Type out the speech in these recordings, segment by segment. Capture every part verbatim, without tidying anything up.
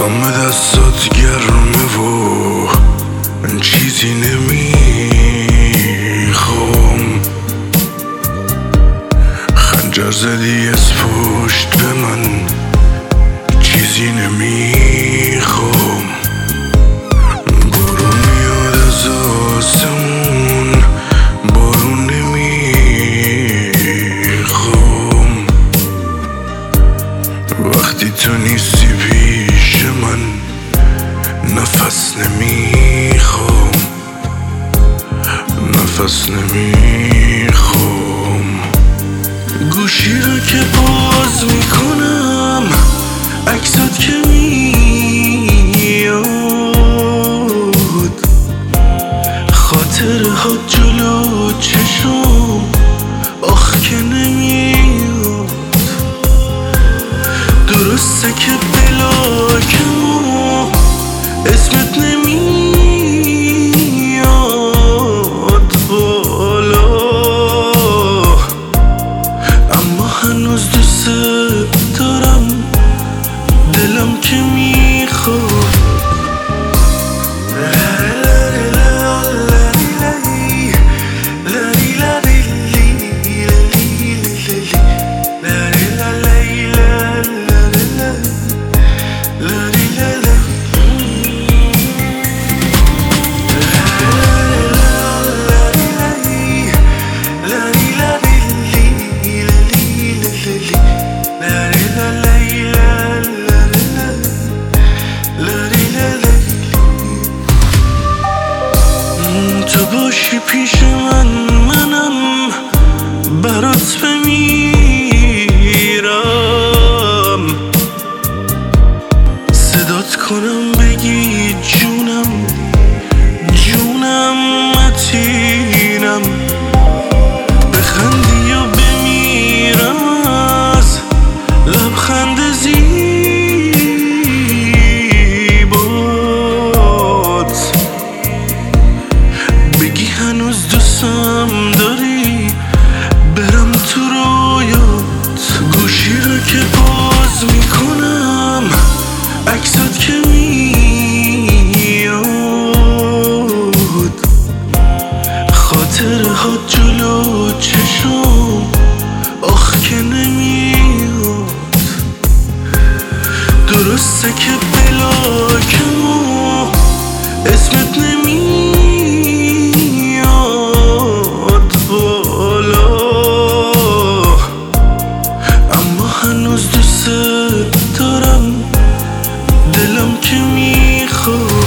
دم دستات گرمه و من چیزی نمیخوام. خنجر زدی از پشت به من، چیزی نمیخوام. بارون میاد از آسمون، بارون نمیخوام. وقتی تو نیستی پیش من، نفس نمیخوام، نفس نمیخوام. گوشی رو که باز میکنم، عکسات که میاد، خاطر ها جلو چشم آخ که نمیاد. درسته که بلاکمو اسمت نمیاد بالا، اما هنوز دوست دارم، دلم که میخواد. تو باشی پیش من، منم برات بمیرم. صدات کنم بگی جونم، جونم متینم. بخندی و بمیرم از لبخند زیبات. بگی هنوز دوستم داری، برم تو رویات. گوشی رو که باز میکنم، عکسات که میاد، خاطر ها جلو چشم آخ که نمیاد. درسته که بلاکمو اسمت نمیاد بالا، اما هنوز دوست دارم، دلم که میخواد.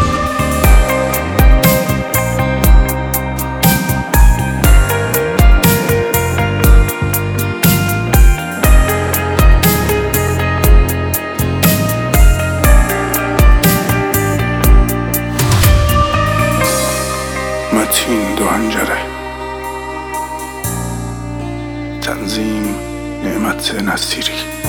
متین دوهنجره، تنظیم نعمت نصیری.